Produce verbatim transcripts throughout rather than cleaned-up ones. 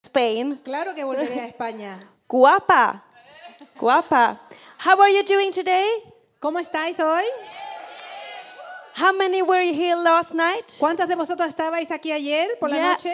Spain. Claro que volveré a España. Guapa. Guapa. How are you doing today? ¿Cómo estáis hoy? How many were here last night? ¿Cuántas de vosotros estabais aquí ayer por la Yeah. noche?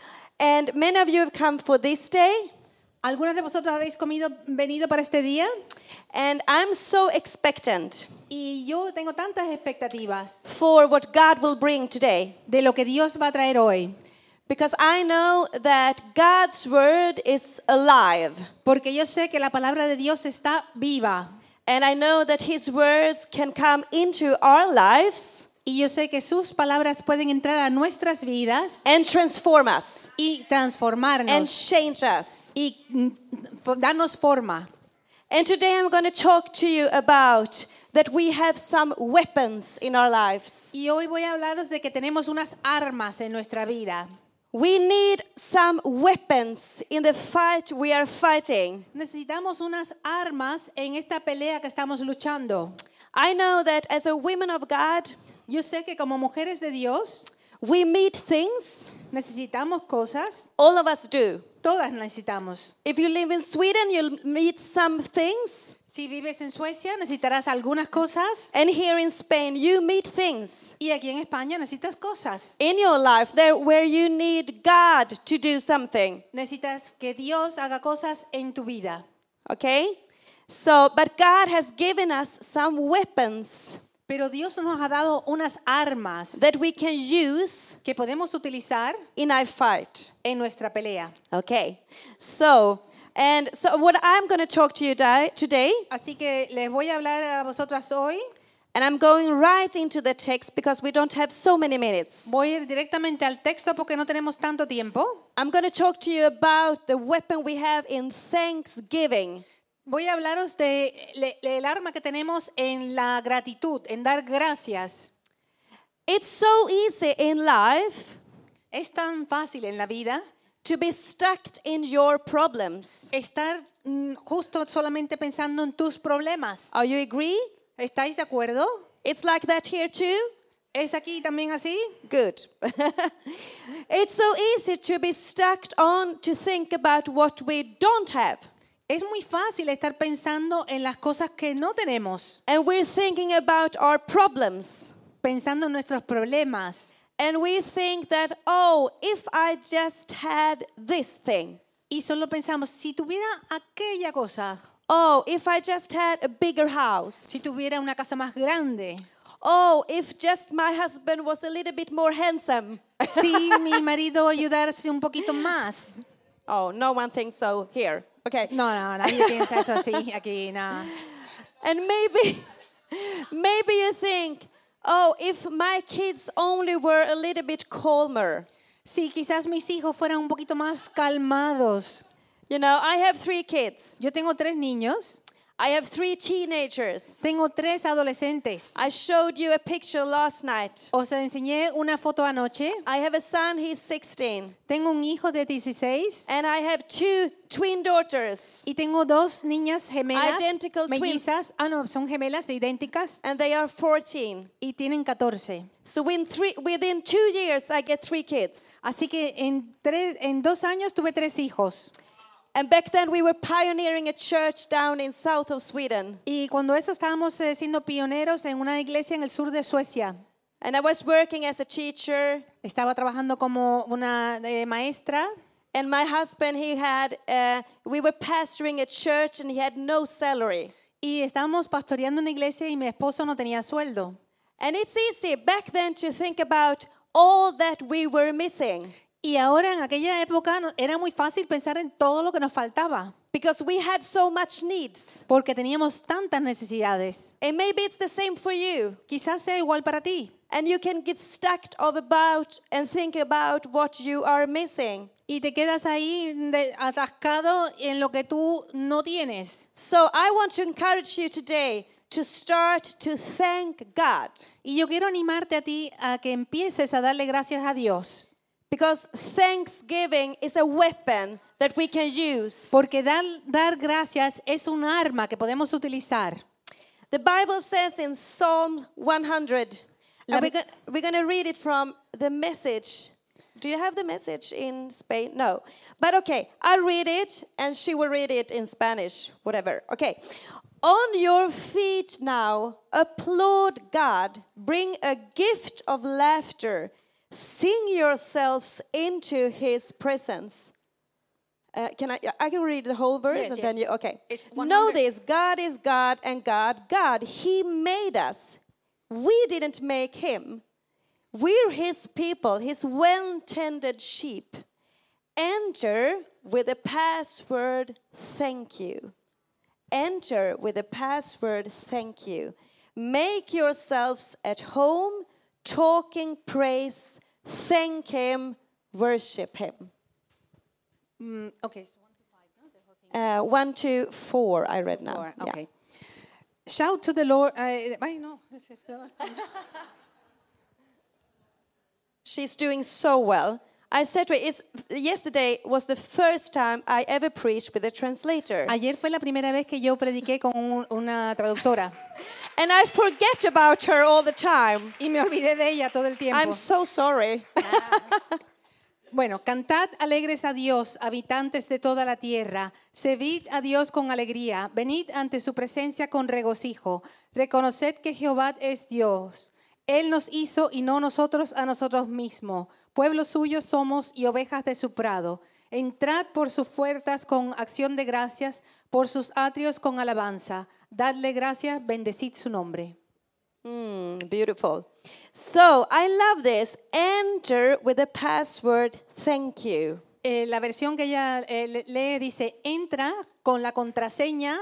And many of you have come for this day. ¿Algunas de vosotros habéis comido, venido para este día? And I'm so expectant Y yo tengo tantas expectativas for what God will bring today. de lo que Dios va a traer hoy. Because I know that God's word is alive. Porque yo sé que la palabra de Dios está viva. And I know that his words can come into our lives Y yo sé que sus palabras pueden entrar a nuestras vidas and transform us y and transformarnos change us. y mm, fo- darnos forma. And today I'm going to talk to you about that we have some weapons in our lives. Y hoy voy a hablaros de que tenemos unas armas en nuestra vida. We need some weapons in the fight we are fighting. Necesitamos unas armas en esta pelea que estamos luchando. I know that as a woman of God, Yo sé que como mujeres de Dios we meet things. necesitamos cosas. All of us do. Todas necesitamos. If you live in Sweden, you'll meet some things. Si vives en Suecia necesitarás algunas cosas. And here in Spain, you meet things Y aquí en España necesitas cosas. in your life there where you need God to do something. Necesitas que Dios haga cosas en tu vida. Okay? So, but God has given us some weapons Pero Dios nos ha dado unas armas that we can use que podemos utilizar in our fight. en nuestra pelea. Okay. So, and so what I'm going to talk to you di- today, Así que les voy a hablar a vosotras hoy. and I'm going right into the text because we don't have so many minutes. Voy a ir directamente al texto porque no tenemos tanto tiempo. I'm going to talk to you about the weapon we have in thanksgiving. Voy a hablaros de le- el arma que tenemos en la gratitud, en dar gracias. It's so easy in life Es tan fácil en la vida to be stuck in your problems. estar mm, justo solamente pensando en tus problemas. Are you agree? ¿Estáis de acuerdo? It's like that here too? ¿Es aquí también así? Good. It's so easy to be stuck on to think about what we don't have. Es muy fácil estar pensando en las cosas que no tenemos, And we're thinking about our problems. pensando en nuestros problemas. And we think that, oh, if I just had this thing. Y solo pensamos, si tuviera aquella cosa, Oh, if I just had a bigger house. si tuviera una casa más grande, Oh, if just my husband was a little bit more handsome. si mi marido ayudarse un poquito más. Oh, no one thinks so here. Okay. No, no, nadie piensa eso así aquí, no. And maybe, maybe you think, oh, if my kids only were a little bit calmer. Sí, quizás mis hijos fueran un poquito más calmados. You know, I have three kids. Yo tengo tres niños, I have three teenagers. tengo tres adolescentes. I showed you a picture last night. Os enseñé una foto anoche. I have a son, he's sixteen. Tengo un hijo de dieciséis And I have two twin daughters. y tengo dos niñas gemelas, Identical twins. mellizas. Ah, no, son gemelas idénticas And they are fourteen. y tienen catorce. So within, three, within two years, I get three kids. Así que en, tres, en dos años tuve tres hijos. And back then, we were pioneering a church down in south of Sweden. Y cuando eso estábamos eh, siendo pioneros en una iglesia en el sur de Suecia. And I was working as a teacher. Estaba trabajando como una eh, maestra. And my husband, he had, uh, we were pastoring a church and he had no salary. Y estábamos pastoreando una iglesia y mi esposo no tenía sueldo. And it's easy back then to think about all that we were missing. Y ahora en aquella época no- era muy fácil pensar en todo lo que nos faltaba. Because we had so much needs. Porque teníamos tantas necesidades. And maybe it's the same for you. Quizás sea igual para ti. And you can get stuck of about and think about what you are missing. Y te quedas ahí de- atascado en lo que tú no tienes. So I want to encourage you today to start to thank God. Y yo quiero animarte a ti a que empieces a darle gracias a Dios. Because thanksgiving is a weapon that we can use. Porque dar, dar gracias es un arma que podemos utilizar. The Bible says in Psalm one hundred, La and we're, Bi- go- we're going to read it from the Message Do you have the message in Spain? No. But okay, I'll read it and she will read it in Spanish, whatever. Okay. On your feet now, applaud God. Bring a gift of laughter. Sing yourselves into his presence. Uh, can I? I can read the whole verse Yes, and yes. then you. Okay. It's Know one hundred. this: God is God, and God, God. He made us. We didn't make him. We're his people, his well-tended sheep. Enter with the password "Thank you." Enter with the password "Thank you." Make yourselves at home, talking praise. Thank him, worship him. Mm, okay. So one to five, no? The whole thing. Uh, one, two, four. I read now. Four, Yeah. okay. Shout to the Lord. Uh, ay, no, this is the- She's doing so well. I said to her, it's, yesterday was the first time I ever preached with a translator. Ayer fue la primera vez que yo prediqué con un- una traductora And I forget about her all the time. y me olvidé de ella todo el tiempo. I'm so sorry. Bueno, cantad alegres a Dios, habitantes de toda la tierra. Servid a Dios con alegría. Venid ante su presencia con regocijo. Reconoced que Jehová es Dios. Él nos hizo y no nosotros a nosotros mismos. Pueblo suyo somos y ovejas de su prado. Entrad por sus puertas con acción de gracias, por sus atrios con alabanza. Dadle gracias, bendecid su nombre. Mm, beautiful. So I love this. Enter with the password "Thank you." Eh, la versión que ella eh, le- lee dice, entra con la contraseña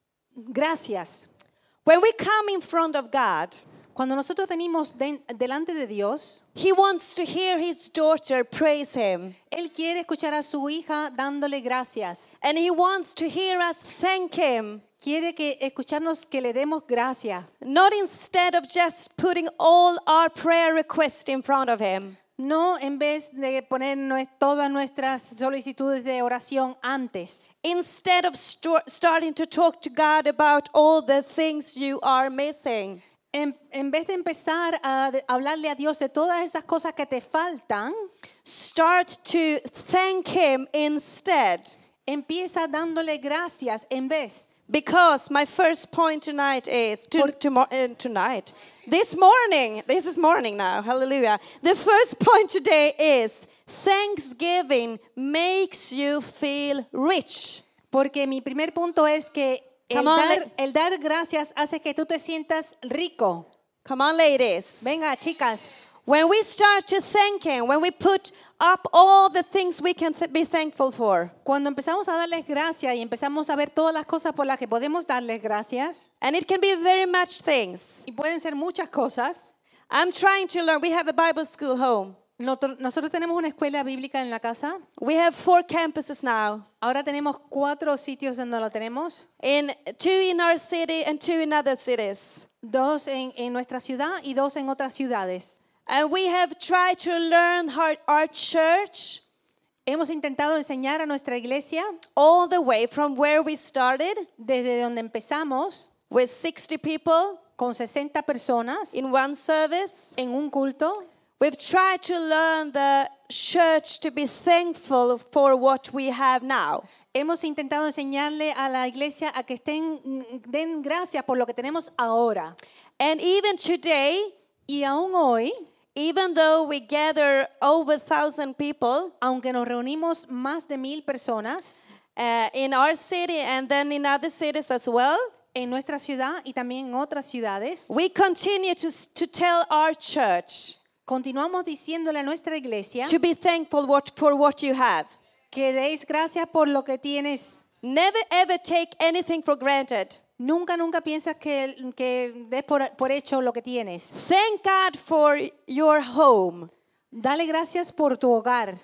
gracias. When we come in front of God, Cuando nosotros venimos de- delante de Dios, he wants to hear his daughter praise him. Él quiere escuchar a su hija dándole gracias. And he wants to hear us thank him. Quiere que escucharnos que le demos gracias. Not instead of just putting all our prayer requests in front of him. No en vez de poner nue- todas nuestras solicitudes de oración antes. Instead of sto- starting to talk to God about all the things you are missing. En, en vez de empezar a de- hablarle a Dios de todas esas cosas que te faltan, Start to thank him instead. empieza dándole gracias en vez. Because my first point tonight is to, Por- tomo- uh, tonight. This morning, this is morning now. Hallelujah. The first point today is thanksgiving makes you feel rich. Porque mi primer punto es que el Come on, dar, le- el dar gracias hace que tú te sientas rico. Come on, ladies. Venga, chicas. When we start to thank him, when we put up all the things we can th- be thankful for, Cuando empezamos a darles gracias y empezamos a ver todas las cosas por las que podemos darles gracias, and it can be very much things. y pueden ser muchas cosas. I'm trying to learn. We have a Bible school home. Noto- Nosotros tenemos una escuela bíblica en la casa. We have four campuses now. Ahora tenemos cuatro sitios donde lo tenemos. In two in our city and two in other cities. Dos en, en nuestra ciudad y dos en otras ciudades. And we have tried to learn how our church Hemos intentado enseñar a nuestra iglesia all the way from where we started desde donde empezamos with sixty people con sesenta personas in one service. en un culto. We've tried to learn the church to be thankful for what we have now. Hemos intentado enseñarle a la iglesia a que estén, den gracias por lo que tenemos ahora. And even today, Y aún hoy, even though we gather over a thousand people aunque nos reunimos más de mil personas uh, in our city and then in other cities as well, en nuestra ciudad y también en otras ciudades, we continue to, to tell our church continuamos diciéndole a nuestra iglesia to be thankful what, for what you have. que deis gracias por lo que tienes. Never ever take anything for granted. Nunca, nunca piensas que, que des por, por hecho lo que tienes. Thank God for your home. Dale gracias por tu hogar.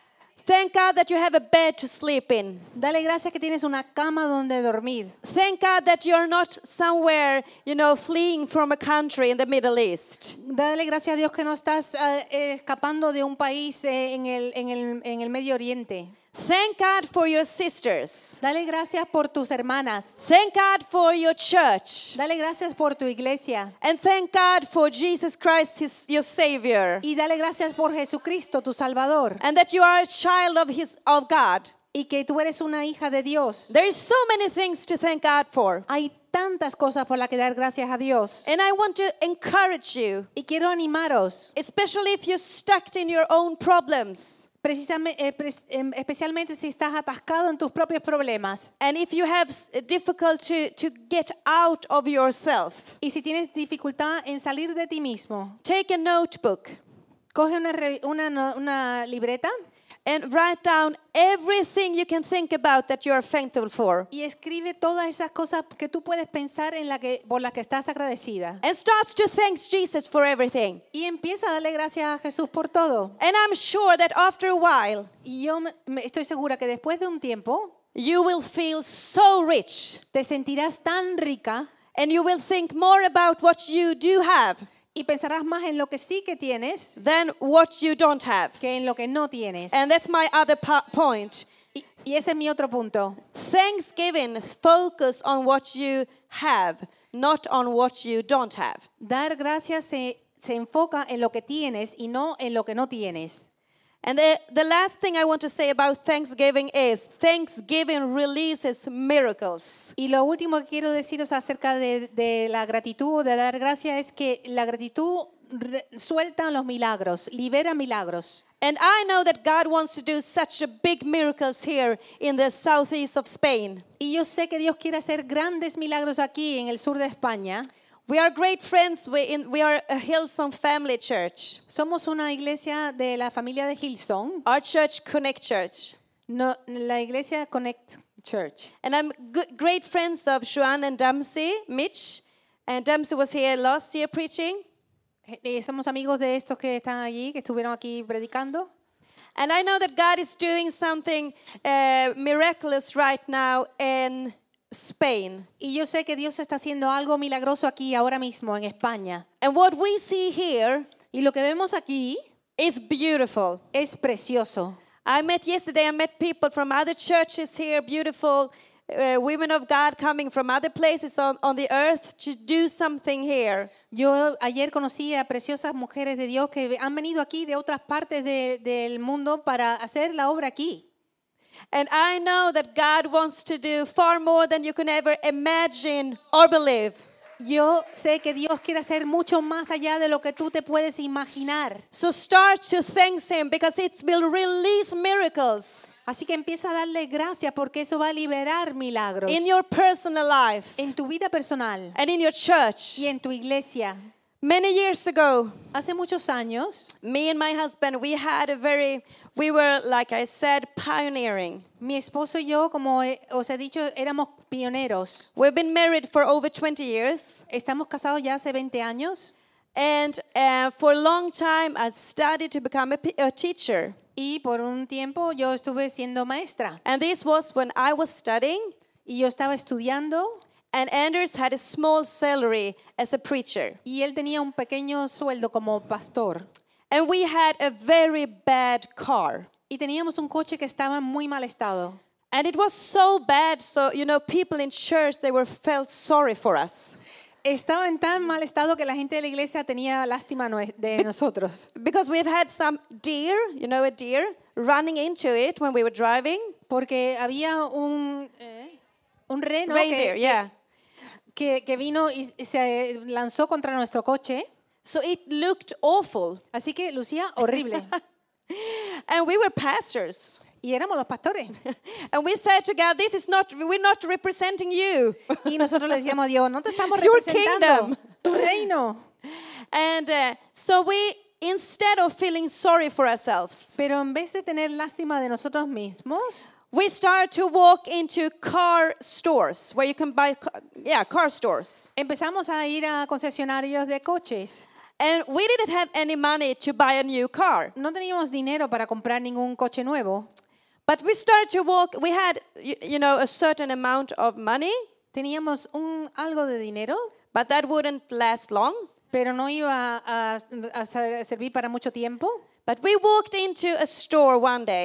Thank God that you have a bed to sleep in. Dale gracias que tienes una cama donde dormir. Thank God that you're not somewhere, you know, fleeing from a country in the Middle East. Dale gracias a Dios que no estás eh, eh, escapando de un país eh, en, el, en, el, en el Medio Oriente. Thank God for your sisters. Dale gracias por tus hermanas. Thank God for your church. Dale gracias por tu iglesia. And thank God for Jesus Christ, his, your Savior. Y dale gracias por Jesucristo, tu Salvador. And that you are a child of, his, of God. Y que tú eres una hija de Dios. There is so many things to thank God for. Hay tantas cosas por las que dar gracias a Dios. And I want to encourage you, Y quiero animaros, especially if you're stuck in your own problems. precisamente, eh, pres- em, especialmente si estás atascado en tus propios problemas. And if you have s- difficult to, to get out of yourself, Y si tienes dificultad en salir de ti mismo, take a notebook coge una, re- una, no- una libreta and write down everything you can think about that you are thankful for. y escribe todas esas cosas que tú puedes pensar en la que, por las que estás agradecida. And start to thank Jesus for everything. Y empieza a darle gracias a Jesús por todo. And I'm sure that after a while, Y yo me- me- estoy segura que después de un tiempo you will feel so rich te sentirás tan rica and you will think more about what you do have y pensarás más en lo que sí que tienes than what you don't have. que en lo que no tienes. And that's my other po- point. Y, y ese es mi otro punto. Thanksgiving focus on what you have, not on what you don't have. Dar gracias se, se enfoca en lo que tienes y no en lo que no tienes. And the, the last thing I want to say about Thanksgiving is Thanksgiving releases miracles. Y lo último que quiero deciros acerca de, de la gratitud, de dar gracias, es que la gratitud re- suelta los milagros, libera milagros. And I know that God wants to do such a big miracles here in the southeast of Spain. Y yo sé que Dios quiere hacer grandes milagros aquí en el sur de España. We are great friends. We, in, we are a Hillsong family church. Somos una iglesia de la familia de Hillsong, Our church, Connect Church. no, la iglesia Connect Church. And I'm good, great friends of Joanne and Dempsey, Mitch. And Dempsey was here last year preaching. Eh, somos amigos de estos que están allí, que estuvieron aquí predicando. And I know that God is doing something uh, miraculous right now in Spain. Y yo sé que Dios está haciendo algo milagroso aquí ahora mismo en España. And what we see here Y lo que vemos aquí is beautiful. es precioso. I met yesterday, I met people from other churches here, beautiful uh, women of God coming from other places on, on the earth to do something here. Yo ayer conocí a preciosas mujeres de Dios que han venido aquí de otras partes de- del mundo para hacer la obra aquí. And I know that God wants to do far more than you can ever imagine or believe. Yo sé que Dios quiere hacer mucho más allá de lo que tú te puedes imaginar. So start to thank Him because it will release miracles Así que empieza a darle gracias porque eso va a liberar milagros in your personal life en tu vida personal and in your church. y en tu iglesia. Many years ago, Hace muchos años, me and my husband, we had a very, we were, like I said, pioneering. mi esposo y yo, como he- os he dicho, éramos pioneros. We've been married for over twenty years. Estamos casados ya hace veinte años And uh, for a long time, I studied to become a, p- a teacher. y por un tiempo yo estuve siendo maestra. And this was when I was studying, Y yo estaba estudiando and Anders had a small salary as a preacher. y él tenía un pequeño sueldo como pastor. And we had a very bad car. Y teníamos un coche que estaba en muy mal estado. And it was so bad, so, you know, people in church, they were felt sorry for us. Estaba en tan mal estado que la gente de la iglesia tenía lástima nue- de nosotros. Because we've had some deer, you know, a deer, running into it when we were driving. Porque había un, eh, un reno Reindeer, que, yeah. que, que vino y se lanzó contra nuestro coche. So it looked awful. Así que lucía horrible. And we were pastors. Y éramos los pastores. And we said to God, this is not, we're not representing you. Y nosotros le decíamos a Dios, no te estamos Your representando, kingdom. tu reino. And uh, so we, instead of feeling sorry for ourselves, Pero en vez de tener lástima de nosotros mismos, we started to walk into car stores where you can buy, ca- yeah, car stores. empezamos a ir a concesionarios de coches. And we didn't have any money to buy a new car. No teníamos dinero para comprar ningún coche nuevo. But we started to walk, we had, you, you know, a certain amount of money, Teníamos un, algo de dinero, but that wouldn't last long. pero no iba a, a ser- servir para mucho tiempo. But we walked into a store one day,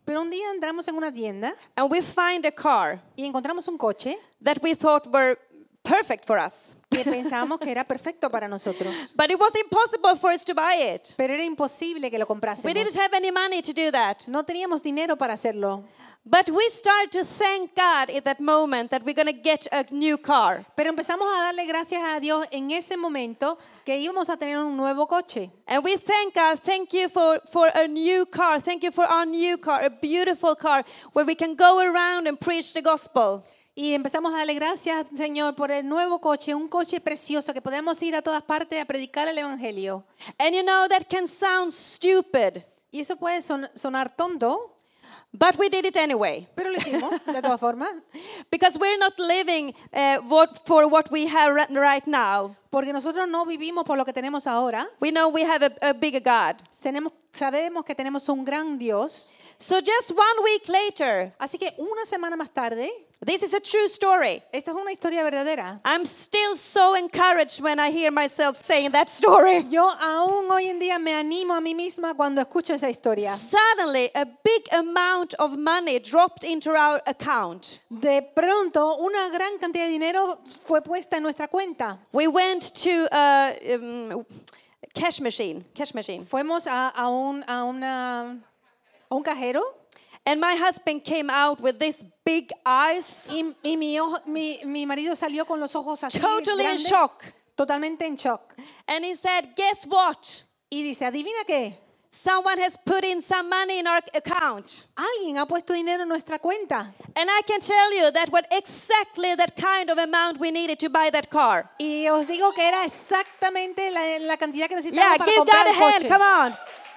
Pero un día entramos en una tienda and we find a car y encontramos un coche that we thought were perfect for us. que pensábamos que era perfecto para nosotros. But it was impossible for us to buy it. Pero era imposible que lo We comprásemos. didn't have any money to do that. No teníamos dinero para hacerlo. But we started to thank God at that moment that we're going to get a new car. Pero empezamos a darle gracias a Dios en ese momento que íbamos a tener un nuevo coche. And we thank God, thank you for, for a new car. Thank you for our new car, a beautiful car where we can go around and preach the gospel. Y empezamos a darle gracias, Señor, por el nuevo coche, un coche precioso que podemos ir a todas partes a predicar el Evangelio. And you know, that can sound stupid, Y eso puede son- sonar tonto, but we did it anyway. pero lo hicimos de todas formas, Because we're not living uh, what, for what we have ri- right now. porque nosotros no vivimos por lo que tenemos ahora. We know we have a, a bigger God. Tenemos, sabemos que tenemos un gran Dios. So just one week later, Así que una semana más tarde, this is a true story. esta es una historia verdadera. I'm still so encouraged when I hear myself saying that story. Yo aún hoy en día me animo a mí misma cuando escucho esa historia. Suddenly, a big amount of money dropped into our account. De pronto, una gran cantidad de dinero fue puesta en nuestra cuenta. We went to a um, cash machine, cash machine. Fuimos a, a, un, a, una, a un cajero And my husband came out with these big eyes, y, y mi, ojo- mi, mi marido salió con los ojos así totally in grandes, shock. totalmente en shock. And he said, guess what? Y dice, ¿adivina qué? Someone has put in some money in our account. Alguien ha puesto dinero en nuestra cuenta. And I can tell you that was exactly that kind of amount we needed to buy that car. Y os digo que era exactamente la, la cantidad que Yeah, necesitábamos para give comprar God a el hand, coche. come on.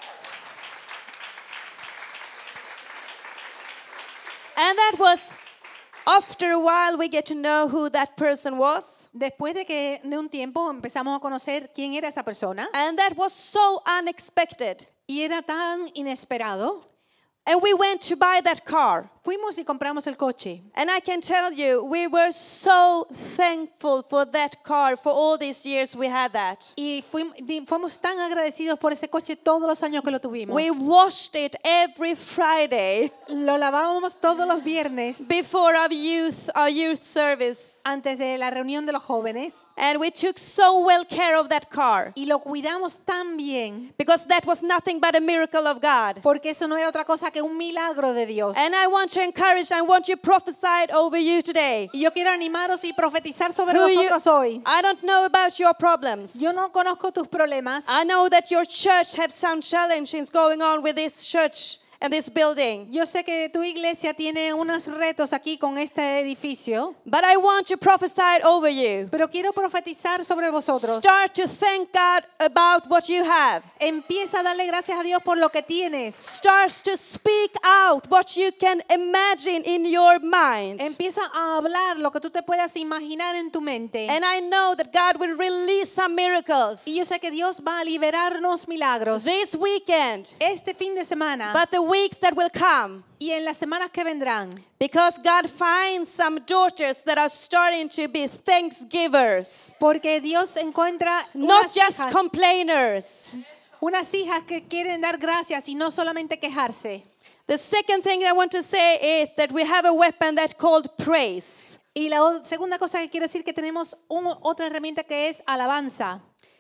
And that was, after a while, we get to know who that person was. Después de que de un tiempo empezamos a conocer quién era esa persona And that was so unexpected. y era tan inesperado. And we went to buy that car. Fuimos y compramos el coche. And I can tell you, we were so thankful for that car for all these years we had that. Y fuimos, fuimos tan agradecidos por ese coche todos los años que lo tuvimos. We washed it every Friday Lo lavábamos todos los viernes before our youth, our youth service. antes de la reunión de los jóvenes And we took so well care of that car y lo cuidamos tan bien because that was nothing but a miracle of God. porque eso no era otra cosa que un milagro de Dios. And I want to encourage, I want you prophesied over you today. Y yo quiero animaros y profetizar sobre Who you- vosotros hoy. I don't know about your problems. Yo no conozco tus problemas. I know that your church have some challenges going on with this church and this building. Yo sé que tu iglesia tiene unos retos aquí con este edificio, But I want to prophesy over you. pero quiero profetizar sobre vosotros. Start to thank God about what you have. Empieza a darle gracias a Dios por lo que tienes. Start to speak out what you can imagine in your mind. Empieza a hablar lo que tú te puedas imaginar en tu mente. And I know that God will release some miracles Y yo sé que Dios va a liberarnos milagros this weekend, este fin de semana but the weeks that will come. y en las semanas que vendrán. Because God finds some daughters that are starting to be thanksgivers, Porque Dios encuentra not unas just hijas, complainers. unas hijas que quieren dar gracias y no solamente quejarse. The second thing I want to say is that we have a weapon that's called praise. Y la o- segunda cosa que quiero decir que tenemos un- otra herramienta que es alabanza.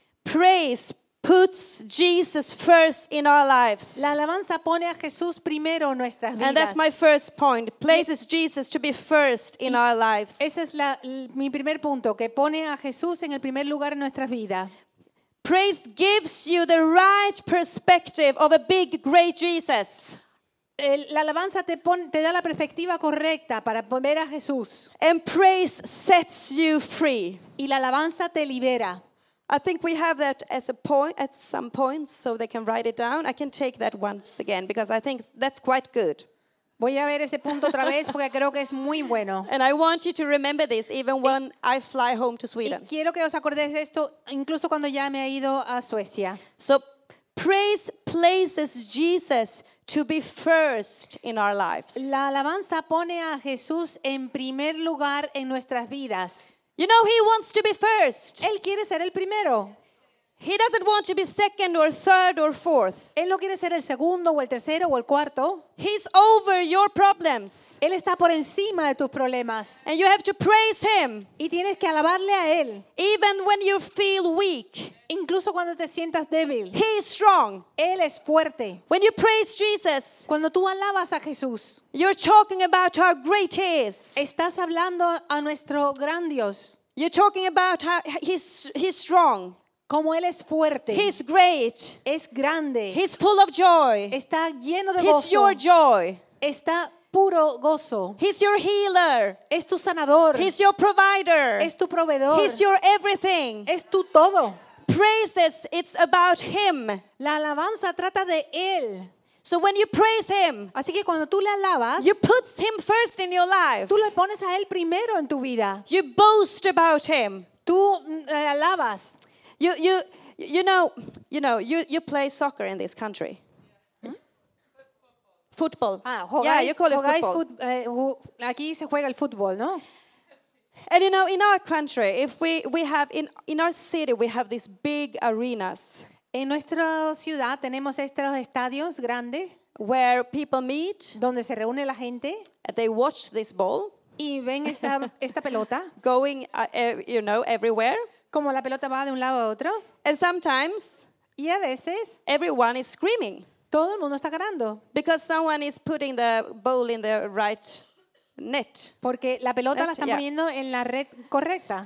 Praise puts Jesus first in our lives. La alabanza pone a Jesús primero en nuestras vidas. And that's my first point. Places Jesus to be first in our lives. Ese es la- l- mi primer punto, que pone a Jesús en el primer lugar en nuestras vidas. Praise gives you the right perspective of a big, great Jesus. El- la alabanza te, pon- te da la perspectiva correcta para ver a Jesús. And praise sets you free. Y la alabanza te libera. I think we have that as a point at some points so they can write it down. I can take that once again because I think that's quite good. Voy a ver ese punto otra vez porque creo que es muy bueno. And I want you to remember this even when I fly home to Y Sweden. quiero que os acordéis de esto incluso cuando ya me he ido a Suecia. So praise places Jesus to be first in our lives. La alabanza pone a Jesús en primer lugar en nuestras vidas. You know, he wants to be first. Él quiere ser el primero. He doesn't want to be second or third or fourth. Él no quiere ser el segundo o el tercero o el cuarto. He's over your problems. Él está por encima de tus problemas. And you have to praise him Y tienes que alabarle a Él. even when you feel weak. Incluso cuando te sientas débil. He is strong. Él es fuerte. When you praise Jesus, Cuando tú alabas a Jesús, you're talking about how great he is. estás hablando a nuestro gran Dios. You're talking about how he's, he's strong. Como Él es fuerte. He's great. Es grande. He's full of joy. Está lleno de He's your gozo. joy. Está puro gozo. He's your healer. Es tu sanador. He's your provider. Es tu proveedor. He's your everything. Es tu todo. Praises, it's about him. La alabanza trata de Él. So when you praise him, Así que cuando tú le alabas, you put him first in your life. tú le pones a Él primero en tu vida. You boast about him. Tú mm, le alabas. You you you know you know you, you play soccer in this country. Football. Ah, yeah, jugáis, you call it jugáis football. fut- eh, ju- aquí se juega el fútbol, ¿no? And you know, in our country, if we, we have in, in our city we have these big arenas En nuestra ciudad tenemos estos estadios grandes where people meet donde se reúne la gente and they watch this ball y ven esta, esta pelota, going uh, ev- you know everywhere. como la pelota va de un lado a otro. And sometimes Y a veces everyone is screaming todo el mundo está ganando because someone is putting the ball in the right net. porque la pelota la están Yeah. poniendo en la red correcta.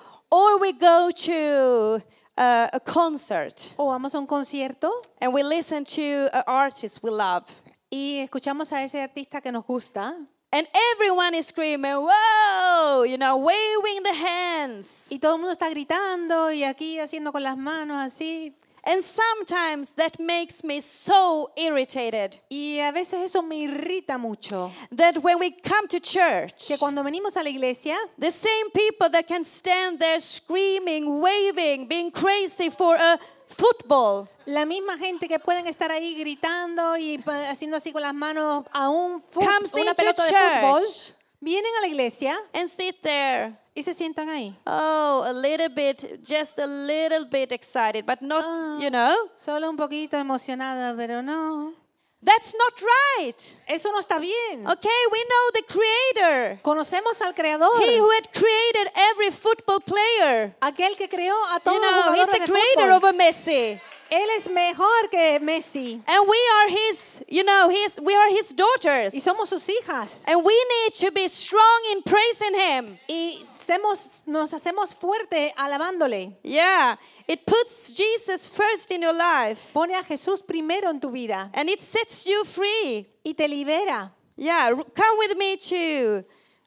Or we go to uh, a concert O vamos a un concierto and we listen to an artist we love. y escuchamos a ese artista que nos gusta And everyone is screaming, whoa, you know, waving the hands. y todo el mundo está gritando y aquí haciendo con las manos así. And sometimes that makes me so irritated Y a veces eso me irrita mucho. that when we come to church, Que cuando venimos a la iglesia, the same people that can stand there screaming, waving, being crazy for a football, la misma gente que pueden estar ahí gritando y pa- haciendo así con las manos a un fu- Comes una into pelota de fútbol, church. vienen a la iglesia and sit there, y se sientan ahí. oh, a little bit, just a little bit excited, but not, Ah. you know, Solo un poquito emocionada, pero no. that's not right. Eso no está bien. Okay, we know the Creator. Conocemos al Creador, He who had created every football player. aquel que creó a todos You los know, he's jugadores the de creator fútbol. of a Messi. Él es mejor que Messi And we are his, you know, his, we are his daughters. y somos sus hijas. And we need to be strong in praising him. Y semos- nos hacemos fuerte alabándole. Yeah, it puts Jesus first in your life. Pone a Jesús primero en tu vida And it sets you free. y te libera. Yeah, r- come with me to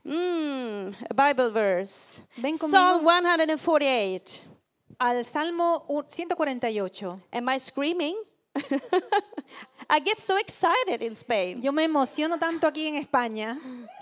mm, a Bible verse. Ven conmigo. Psalm one forty-eight. Al Salmo ciento cuarenta y ocho. Am I screaming? I get so excited in Spain. Yo me emociono tanto aquí en España.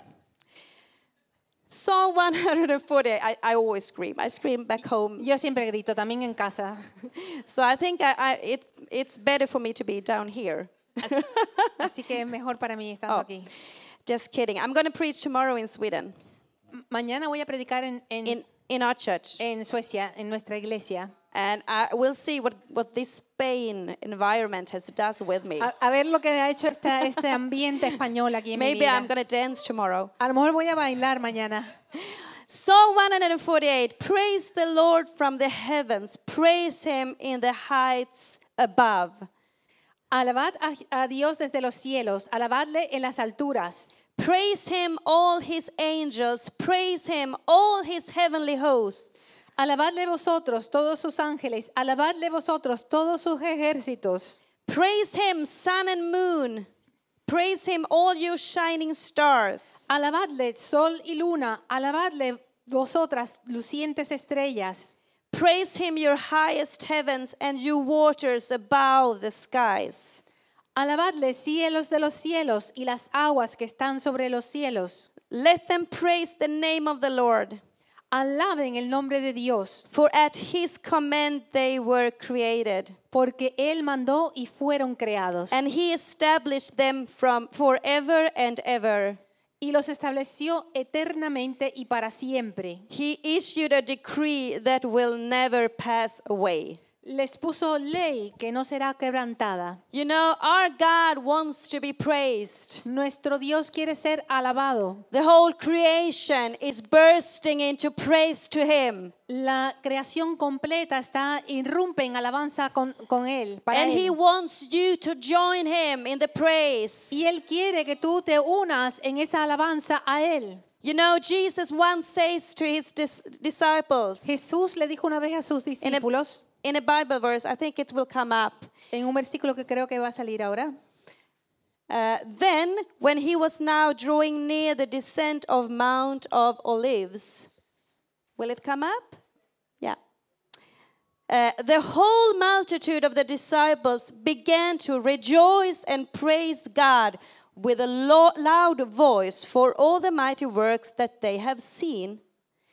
Psalm one forty-eight. I, I always scream. I scream back home. Yo siempre grito, también en casa. So I think I, I, it, it's better for me to be down here. Así que es mejor para mí estando Oh. aquí. Just kidding. I'm going to preach tomorrow in Sweden, M- Mañana voy a predicar en, en, in, in our church. en Suecia, en nuestra iglesia. And I will see what, what this Spain environment has does with me. A, a ver lo que ha hecho esta, este ambiente español aquí en mi Maybe vida. I'm going to dance tomorrow. A lo mejor voy a bailar mañana. Psalm one forty-eight. Praise the Lord from the heavens. Praise him in the heights above. Alabad a, a Dios desde los cielos, alabadle en las alturas. Praise him, all his angels. Praise him, all his heavenly hosts. Alabadle vosotros, todos sus ángeles, alabadle vosotros, todos sus ejércitos. Praise him, sun and moon. Praise him, all you shining stars. Alabadle sol y luna, alabadle vosotras, lucientes estrellas. Praise him, your highest heavens and you waters above the skies. Alabadle cielos de los cielos y las aguas que están sobre los cielos. Let them praise the name of the Lord. Alaben el nombre de Dios, For at his command they were created, porque Él mandó y fueron creados. and he established them from forever and ever. Y los estableció eternamente y para siempre. He issued a decree that will never pass away. les puso ley que no será quebrantada. You know, our God wants to be praised. Nuestro Dios quiere ser alabado. The whole creation is bursting into praise to Him. La creación completa está irrumpe en alabanza con, con él, para And él. He wants you to join Him in the praise. Y él quiere que tú te unas en esa alabanza a él. You know, Jesus once says to His dis- disciples, Jesús le dijo una vez a sus discípulos, in a Bible verse, I think it will come up. en un versículo que creo que va a salir ahora. Uh, then, when He was now drawing near the descent of Mount of Olives, will it come up? Yeah. Uh, the whole multitude of the disciples began to rejoice and praise God with a lo- loud voice for all the mighty works that they have seen.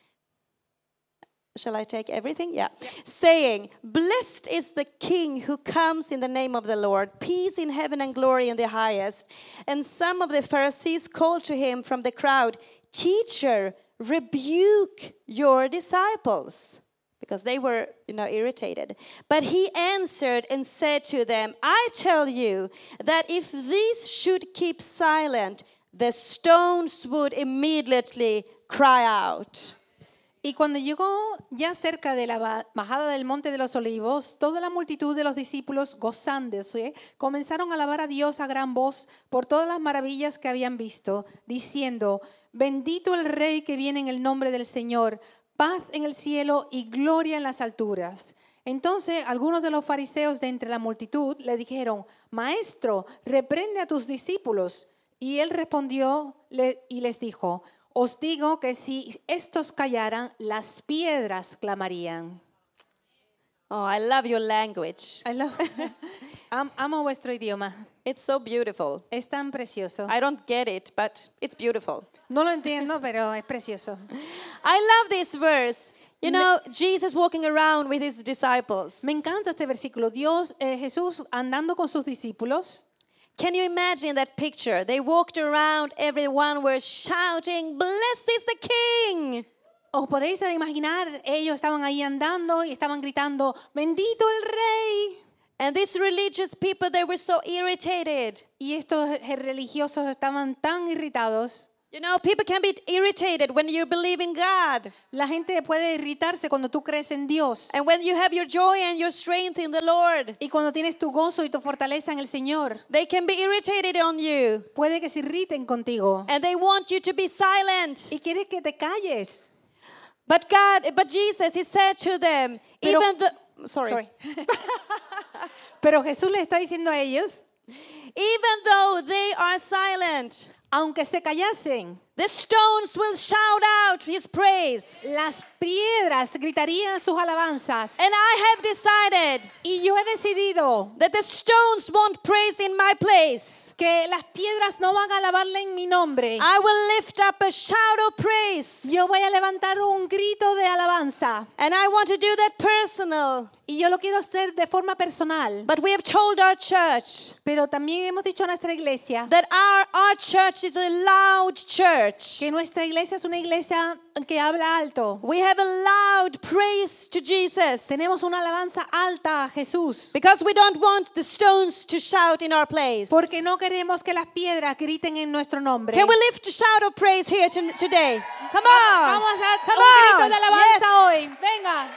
Shall I take everything? Yeah. Saying, blessed is the King who comes in the name of the Lord, peace in heaven and glory in the highest. And some of the Pharisees called to him from the crowd, Teacher, rebuke your disciples. Because they were, you know, irritated. But he answered and said to them, I tell you that if these should keep silent, the stones would immediately cry out. Y cuando llegó ya cerca de la ba- bajada del Monte de los Olivos, toda la multitud de los discípulos, gozándose, comenzaron a alabar a Dios a gran voz por todas las maravillas que habían visto, diciendo, bendito el Rey que viene en el nombre del Señor, paz en el cielo y gloria en las alturas. Entonces algunos de los fariseos de entre la multitud le dijeron, Maestro, reprende a tus discípulos. Y él respondió le- y les dijo, os digo que si estos callaran, las piedras clamarían. Oh, I love your language. I love- Am- amo vuestro idioma. It's so beautiful. Es tan precioso. I don't get it, but it's beautiful. No lo entiendo, pero es precioso. I love this verse. You know, Jesus walking around with his disciples. Me encanta este versículo. Dios, eh, Jesús andando con sus discípulos. Can you imagine that picture? They walked around, everyone was shouting, blessed is the King. ¿Os podéis imaginar? Ellos estaban ahí andando y estaban gritando, bendito el Rey. And these religious people, they were so irritated. Y estos eh, religiosos estaban tan irritados. You know, people can be irritated when you believe in God. La gente puede irritarse cuando tú crees en Dios. And when you have your joy and your strength in the Lord. Y cuando tienes tu gozo y tu fortaleza en el Señor. They can be irritated on you. Puede que se irriten contigo. And they want you to be silent. Y quiere que te calles. But God, but Jesus, he said to them, Pero- even the, sorry. Sorry. Pero Jesús le está diciendo a ellos, Even though they are silent, aunque se callasen, the stones will shout out his praise. las piedras gritarían sus alabanzas. And I have decided Y yo he decidido that the stones won't praise in my place. que las piedras no van a alabarle en mi nombre. I will lift up a shout of praise. Yo voy a levantar un grito de alabanza. And I want to do that personal. Y yo lo quiero hacer de forma personal. But we have told our church Pero también hemos dicho a nuestra iglesia that our, our church is a loud church. que nuestra iglesia es una iglesia que habla alto. We have a loud praise to Jesus. Tenemos una alabanza alta a Jesús. Because we don't want the stones to shout in our place. Porque no queremos que las piedras griten en nuestro nombre. Can we lift a shout of praise here to, today? Come on. Vamos a Come un grito on. de alabanza Yes. hoy. Venga.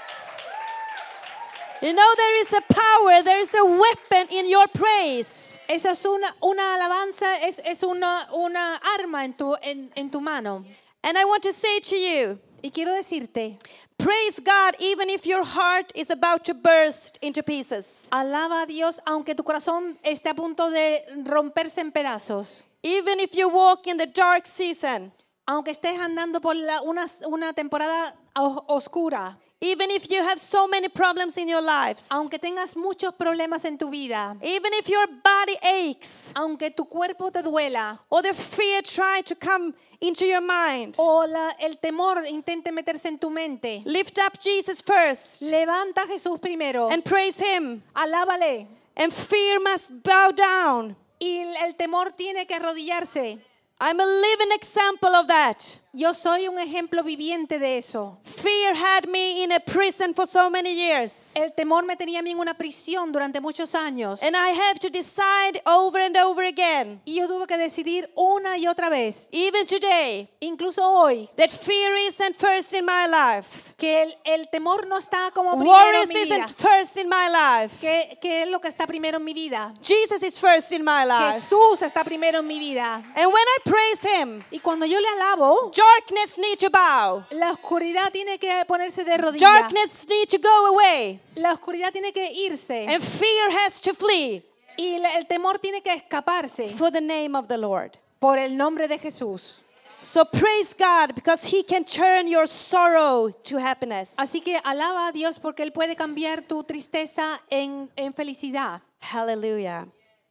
You know there is a power, there is a weapon in your praise. Eso es una, una alabanza, es, es una, una arma en tu, en, en tu mano. And I want to say to you, Y quiero decirte, praise God even if your heart is about to burst into pieces. alaba a Dios aunque tu corazón esté a punto de romperse en pedazos. Even if you walk in the dark season. Aunque estés andando por la, una, una temporada os- oscura. Even if you have so many problems in your lives. Aunque tengas muchos problemas en tu vida. Even if your body aches. Aunque tu cuerpo te duela. Or the fear try to come into your mind. O la, el temor intente meterse en tu mente. Lift up Jesus first. Levanta a Jesús primero. And praise him. Alábale. And fear must bow down. Y el, el temor tiene que arrodillarse. I'm a living example of that. Yo soy un ejemplo viviente de eso. Fear had me in a prison for so many years. El temor me tenía a mí en una prisión durante muchos años. And I have to decide over and over again, Y yo tuve que decidir una y otra vez, even today, incluso hoy, that fear isn't first in my life. que el, el temor no está como primero Worries en mi vida. isn't first in my life. ¿Qué, ¿Qué es lo que está primero en mi vida? Jesus is first in my life. Jesús está primero en mi vida. And when I praise him, Y cuando yo le alabo, darkness need to bow. la oscuridad tiene que ponerse de rodillas. Darkness need to go away. La oscuridad tiene que irse. And fear has to flee Y la- el temor tiene que escaparse for the name of the Lord. por el nombre de Jesús. So praise God because he can turn your sorrow to happiness. Así que alaba a Dios porque Él puede cambiar tu tristeza en, en felicidad. Hallelujah.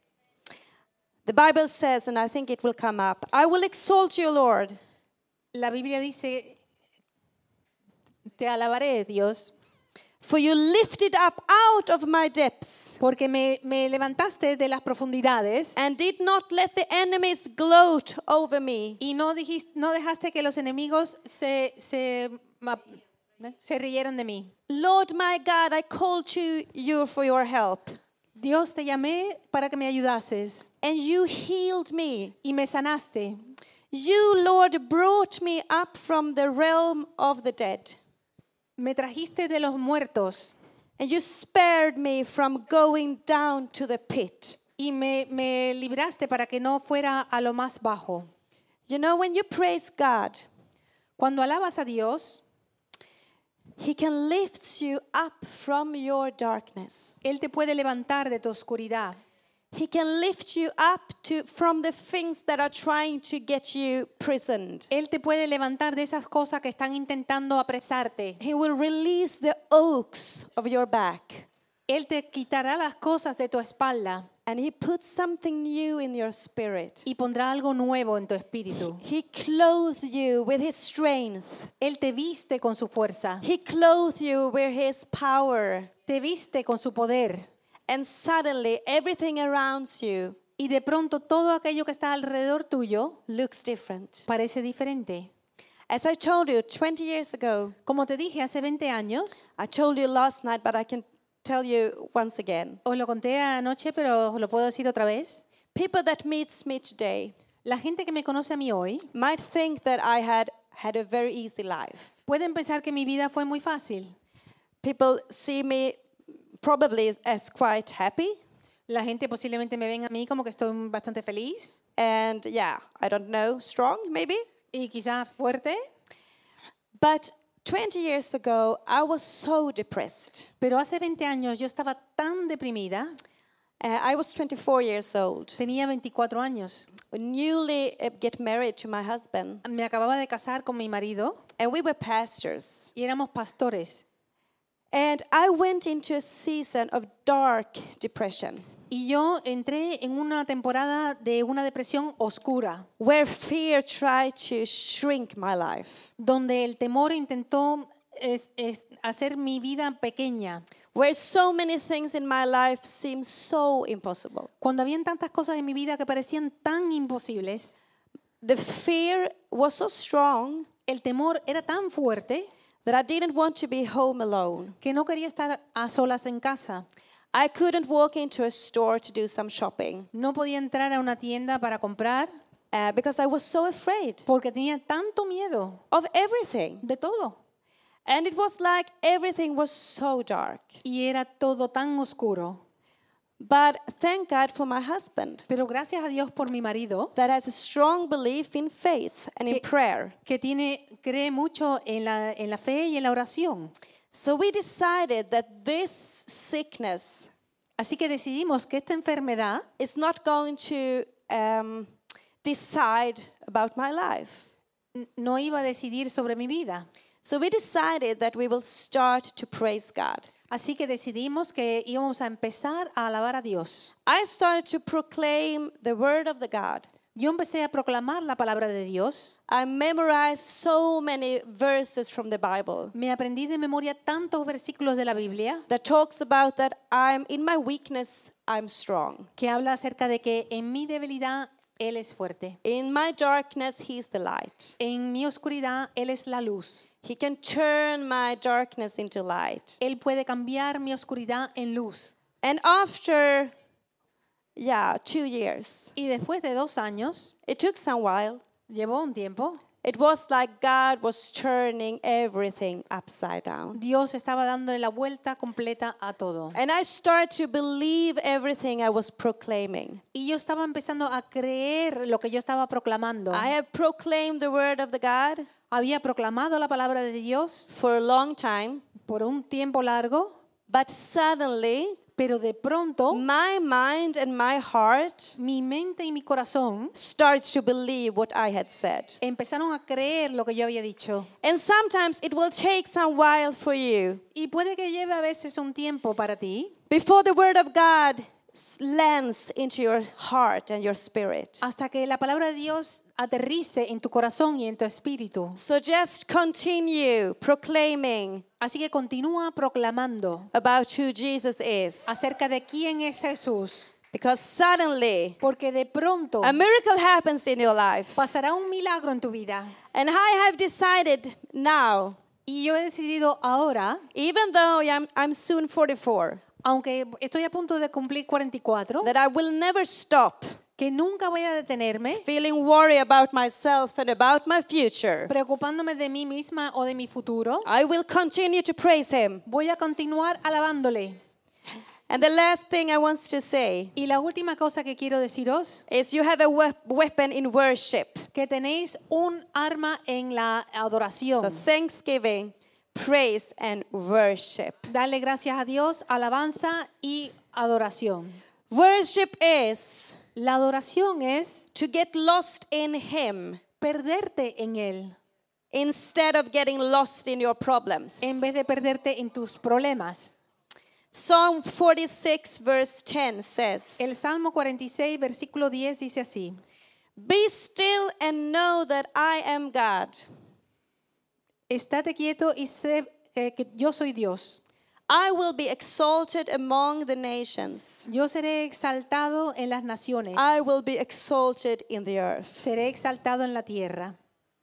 The Bible says, and I think it will come up, I will exalt you, Lord. La Biblia dice, te alabaré, Dios, For you lifted up out of my depths porque me, me levantaste de las profundidades and did not let the enemies gloat over me. y no, dijiste, no dejaste que los enemigos se, se, ma- se rieran de mí. Lord my God, I called to you for your help, Dios, te llamé para que me ayudases and you healed me. y me sanaste. You, Lord, brought me up from the realm of the dead, Me trajiste de los muertos and you spared me from going down to the pit. y me, me libraste para que no fuera a lo más bajo. You know, when you praise God, Cuando alabas a Dios, he can lift you up from your darkness. Él te puede levantar de tu oscuridad. He can lift you up to, from the things that are trying to get you prisoned. Él te puede levantar de esas cosas que están intentando apresarte. He will release the oaks of your back. Él te quitará las cosas de tu espalda And he puts something new in your spirit. y pondrá algo nuevo en tu espíritu. He clothed you with his strength. Él te viste con su fuerza, He clothed you with his power. te viste con su poder. And suddenly everything around you Y de pronto todo aquello que está alrededor tuyo looks different. parece diferente. As I told you twenty years ago, Como te dije hace veinte años, I told you last night, but I can tell you once again. os lo conté anoche, pero os lo puedo decir otra vez. People that meets me today La gente que me conoce a mí hoy might think that I had had a very easy life. pueden pensar que mi vida fue muy fácil. People see me probably as- as quite happy. La gente posiblemente me ven a mí como que estoy bastante feliz And yeah, I don't know, strong maybe. y quizás fuerte, But twenty years ago, I was so depressed. pero hace veinte años yo estaba tan deprimida, Uh, I was twenty-four years old, tenía veinticuatro años, newly uh, get married to my husband, me acababa de casar con mi marido and we were pastors. y éramos pastores. And I went into a season of dark depression, Y yo entré en una temporada de una depresión oscura, where fear tried to shrink my life, donde el temor intentó es- es hacer mi vida pequeña, where so many things in my life seemed so impossible. cuando habían tantas cosas en mi vida que parecían tan imposibles. The fear was so strong El temor era tan fuerte that I didn't want to be home alone. que no quería estar a solas en casa. I couldn't walk into a store to do some shopping No podía entrar a una tienda para comprar uh, because I was so afraid porque tenía tanto miedo of everything. de todo. And it was like everything was so dark. Y era todo tan oscuro. But thank God for my husband Pero gracias a Dios por mi marido, that has a strong belief in faith and in Que- prayer. que tiene, cree mucho en la, en la fe y en la oración. So we decided that this sickness Así que decidimos que esta enfermedad is not going to um, decide about my life. n- no iba a decidir sobre mi vida. So we decided that we will start to praise God. Así que decidimos que íbamos a empezar a alabar a Dios. I started to proclaim the word of the God. Yo empecé a proclamar la palabra de Dios. I memorized so many verses from the Bible Me aprendí de memoria tantos versículos de la Biblia that talks about that I'm in my weakness, I'm strong. que habla acerca de que en mi debilidad Él es fuerte. In my darkness, He's the light. En mi oscuridad, Él es la luz. He can turn my darkness into light. Él puede cambiar mi oscuridad en luz. And after, yeah, two years, Y después de dos años, it took some while. llevó un tiempo, It was like God was turning everything upside down. Dios estaba dándole la vuelta completa a todo. And I started to believe everything I was proclaiming. Y yo estaba empezando a creer lo que yo estaba proclamando. I have proclaimed the word of the God Había proclamado la palabra de Dios for a long time, por un tiempo largo, but suddenly pero de pronto my mind and my heart mi mente y mi corazón started to believe what I had said. empezaron a creer lo que yo había dicho. And sometimes it will take some while for you Y puede que lleve a veces un tiempo para ti before the word of God lands into your heart and your spirit. hasta que la palabra de Dios aterrice en tu corazón y en tu espíritu. So just continue proclaiming Así que continúa proclamando about who Jesus is, acerca de quién es Jesús, because suddenly porque de pronto a miracle happens in your life. pasará un milagro en tu vida. And I have decided now, Y yo he decidido ahora, even though I'm, I'm soon forty-four, aunque estoy a punto de cumplir cuarenta y cuatro, that I will never stop que nunca voy a detenerme feeling worried about myself and about my future. preocupándome de mí misma o de mi futuro. I will continue to praise Him. Voy a continuar alabándole. And the last thing I want to say Y la última cosa que quiero deciros, is you have a we- weapon in worship. que tenéis un arma en la So adoración. thanksgiving, praise, and worship. Darle gracias a Dios, alabanza y adoración. Worship is La adoración es to get lost in Him perderte en Él, instead of getting lost in your problems. en vez de perderte en tus problemas. Psalm forty-six verse ten says, El Salmo cuarenta y seis, versículo diez dice así: "Be still and know that I am God. Estate quieto y sé eh, que yo soy Dios. I will be exalted among the nations. Yo seré exaltado en las naciones. I will be exalted in the earth." Seré exaltado en la tierra.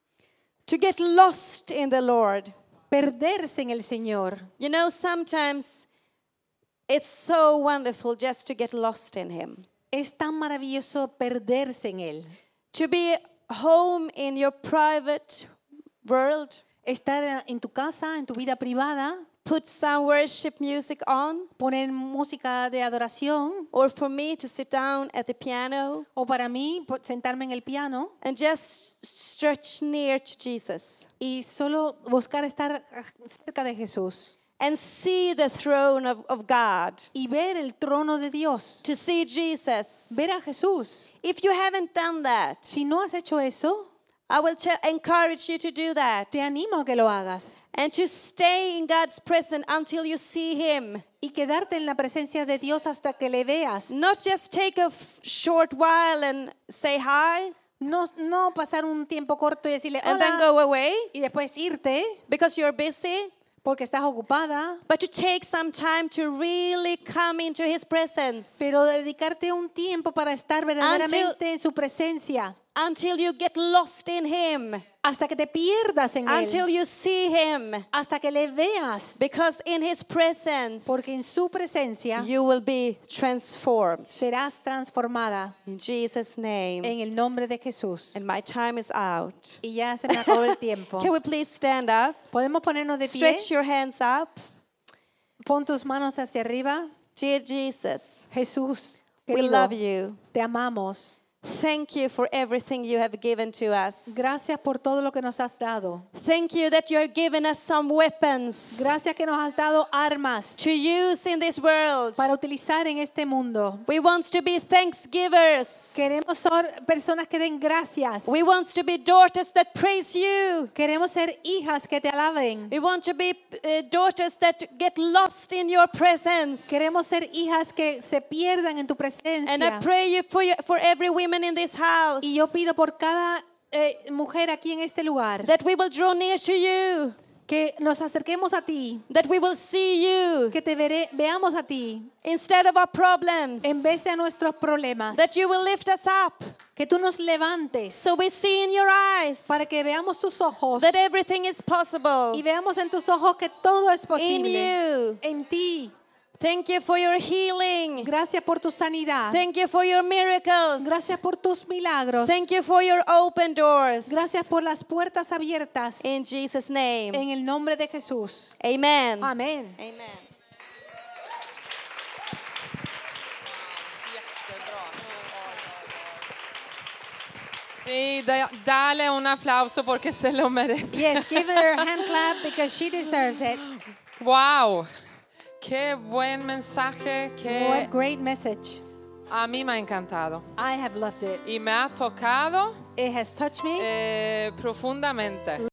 To get lost in the Lord. Perderse en el Señor. You know, sometimes it's so wonderful just to get lost in Him. Es tan maravilloso perderse en Él. To be home in your private world. Estar en tu casa, en tu vida privada, Put some worship music on. poner música de adoración, Or for me to sit down at the piano o para mí po- sentarme en el piano and just stretch near to Jesus. y solo buscar estar cerca de Jesús And see the throne of, of God. y ver el trono de Dios, To see Jesus. ver a Jesús. If you haven't done that, Si no has hecho eso, I will te- encourage you to do that. te animo a que lo hagas And to stay in God's presence until you see Him. y quedarte en la presencia de Dios hasta que le veas. Not just take a f- short while and say hi No, no pasar un tiempo corto y decirle and then hola go away y después irte because you're busy, porque estás ocupada, but to take some time to really come into His presence pero dedicarte un tiempo para estar verdaderamente en su presencia until you get lost in Him, hasta que te pierdas en until Él, you see Him. hasta que le veas, Because in His presence, porque en su presencia you will be transformed. serás transformada In Jesus' name. en el nombre de Jesús. And my time is out. Y ya se me acabó el tiempo. Can we please stand up? ¿Podemos ponernos de pie? Stretch your hands up. Pon tus manos hacia arriba. Dear Jesus, Jesús, we querido, love you. te amamos. Thank you for everything you have given to us. Gracias por todo lo que nos has dado. Thank you that you're giving us some weapons Gracias que nos has dado armas to use in this world. para utilizar en este mundo. We want to be thanksgivers. Queremos ser personas que den gracias. We want to be daughters that praise you. Queremos ser hijas que te alaben. We want to be uh, daughters that get lost in your presence. Queremos ser hijas que se pierdan en tu And I presencia. pray you for, you, for every woman in this house Y yo pido por cada eh, mujer aquí en este lugar that we will draw near to you. que nos acerquemos a ti, that we will see you que te veré, veamos a ti instead of our problems, en vez de a nuestros problemas, that you will lift us up que tú nos levantes so we see in your eyes para que veamos tus ojos that everything is possible y veamos en tus ojos que todo es in posible you. en ti. Thank you for your healing. Gracias por tu sanidad. Thank you for your miracles. Gracias por tus milagros. Thank you for your open doors. Gracias por las puertas abiertas. In Jesus' name. En el nombre de Jesús. Amen. Amén. Amen. Sí, da- dale un aplauso porque se lo merece. Yes, give her a hand clap because she deserves it. Wow, qué buen mensaje What que great message. a mí me ha encantado I have loved it. y me ha tocado It has touched me eh, profundamente.